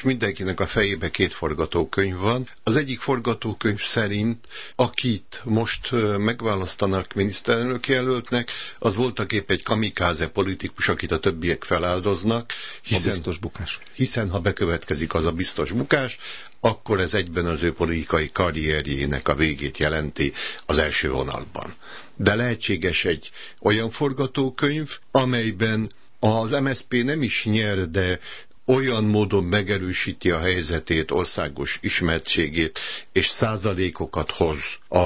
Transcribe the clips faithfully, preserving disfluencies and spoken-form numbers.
mindenkinek a fejébe két forgatókönyv van. Az egyik forgatókönyv szerint, akit most megválasztanak miniszterelnök jelöltnek, az voltaképp egy kamikáze politikus, akit a többiek feláldoznak, hiszen, a biztos bukás. hiszen ha bekövetkezik az a biztos bukás, akkor ez egyben az ő politikai karrierjének a végét jelenti az első vonalban. De lehetséges egy olyan forgatókönyv, amelyben az em es zé pé nem is nyer, de olyan módon megerősíti a helyzetét, országos ismertségét, és százalékokat hoz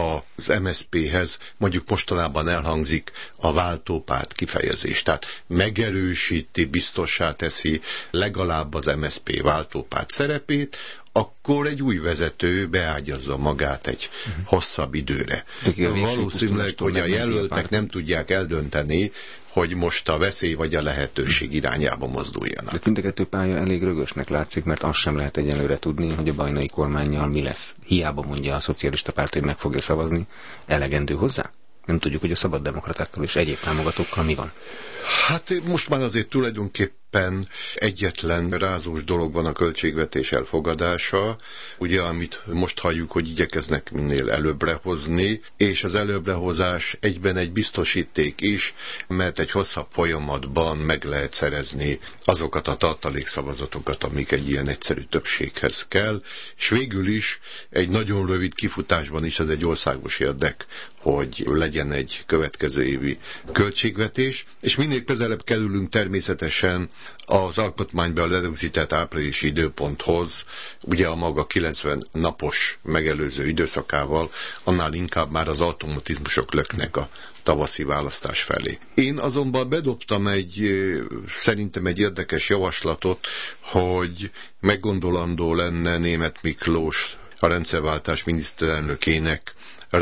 az em es zé péhez, mondjuk mostanában elhangzik a váltópárt kifejezés. Tehát megerősíti, biztossá teszi legalább az em es zé pé váltópárt szerepét, akkor egy új vezető beágyazza magát egy uh-huh. hosszabb időre. Valószínűleg, hogy a jelöltek nem tudják eldönteni, hogy most a veszély vagy a lehetőség irányába mozduljanak. De mind a kettő pálya elég rögösnek látszik, mert azt sem lehet egyelőre tudni, hogy a bajnai kormánnyal mi lesz. Hiába mondja a szocialista párt, hogy meg fogja szavazni. Elegendő hozzá? Nem tudjuk, hogy a szabaddemokratákkal és egyéb támogatókkal mi van. Hát most már azért tulajdonképpen egyetlen rázós dolog van a költségvetés elfogadása, ugye amit most halljuk, hogy igyekeznek minél előbbre hozni, és az előbbrehozás egyben egy biztosíték is, mert egy hosszabb folyamatban meg lehet szerezni azokat a tartalékszavazatokat, amik egy ilyen egyszerű többséghez kell, és végül is egy nagyon rövid kifutásban is ez egy országos érdek, hogy legyen egy következő évi költségvetés, és minél közelebb kerülünk természetesen az alkotmányban lerögzített áprilisi időponthoz, ugye a maga kilencven napos megelőző időszakával, annál inkább már az automatizmusok löknek a tavaszi választás felé. Én azonban bedobtam egy, szerintem egy érdekes javaslatot, hogy meggondolandó lenne Németh Miklós, a rendszerváltás miniszterelnökének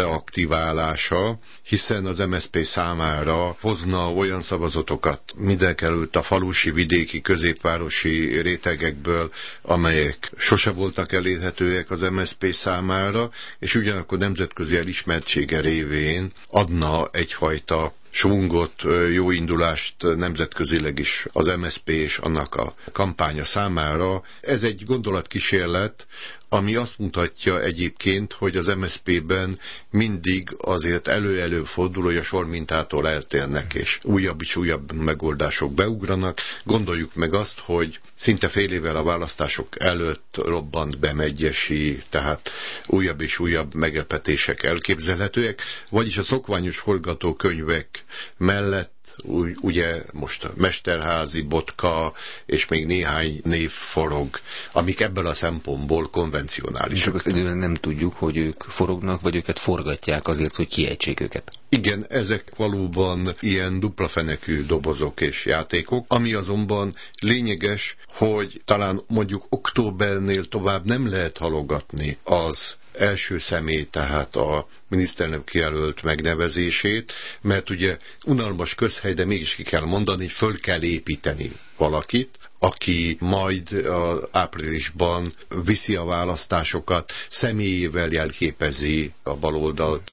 reaktiválása, hiszen az em es zé pé számára hozna olyan szavazatokat mindenekelőtt a falusi, vidéki, középvárosi rétegekből, amelyek sose voltak elérhetőek az em es zé pé számára, és ugyanakkor nemzetközi elismertsége révén adna egyfajta svungot, jó indulást nemzetközileg is az em es zé pé és annak a kampánya számára. Ez egy gondolatkísérlet, ami azt mutatja egyébként, hogy az em es zé pében mindig azért elő-elő fordul, hogy a sormintától eltérnek, és újabb és újabb megoldások beugranak. Gondoljuk meg azt, hogy szinte fél évvel a választások előtt robbant be Medgyessy, tehát újabb és újabb meglepetések elképzelhetőek, vagyis a szokványos forgatókönyvek mellett ugye most Mesterházy, Botka és még néhány név forog, amik ebből a szempontból konvencionálisak. Csak azt időben nem tudjuk, hogy ők forognak, vagy őket forgatják azért, hogy kiejtsék őket. Igen, ezek valóban ilyen dupla fenekű dobozok és játékok, ami azonban lényeges, hogy talán mondjuk októbernél tovább nem lehet halogatni az első személy, tehát a miniszterelnök jelölt megnevezését, mert ugye unalmas közhely, de mégis ki kell mondani, hogy föl kell építeni valakit, aki majd az áprilisban viszi a választásokat, személyével jelképezi a baloldalt,